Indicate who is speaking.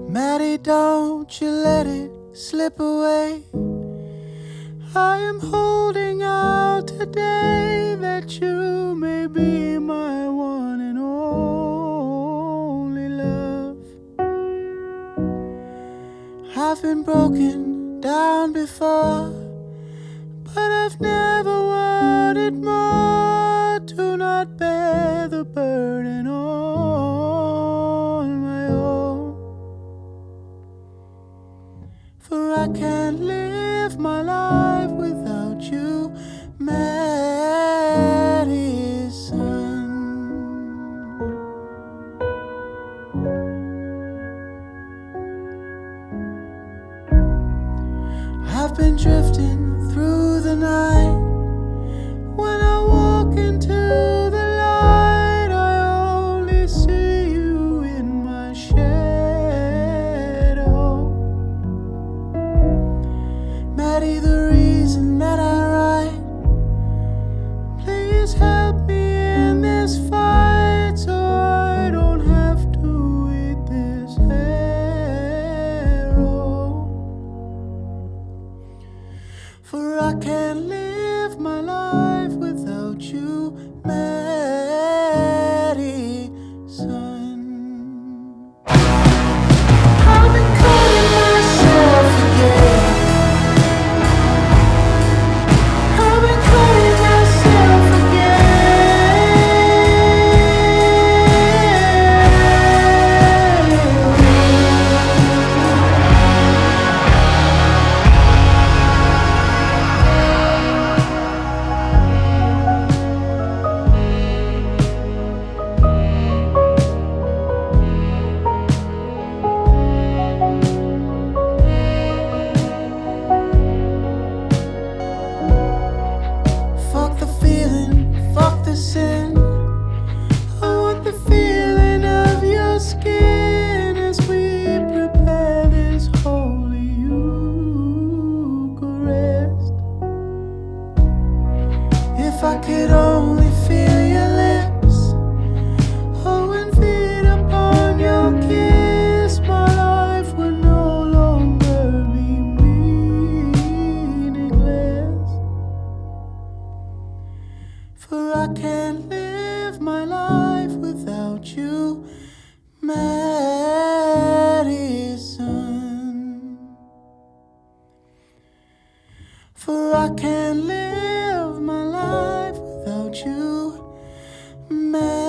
Speaker 1: Maddie, don't you let it slip away. I am holding out today that you may be my one and only love. I've been broken down before, but I've never wanted more to not bear the burden on my own. For I can't live my life without you, Madison. I've been drifting through the night. When I walk into the light, I only see you in my shadow. Maddie, the reason that I write, please help me in this fight so I don't have to eat this arrow. For I can't live my life without you, Madison. I've been cutting myself again. I've been cutting myself Fuck the feeling, fuck the sin. I want the feeling of your skin as we prepare this holy Eucharist. If I could only feel your lips, oh, and feed upon your kiss, my life would no longer be meaningless. For I can't live my life without you, Madison. For I can't live my life without you, Madison.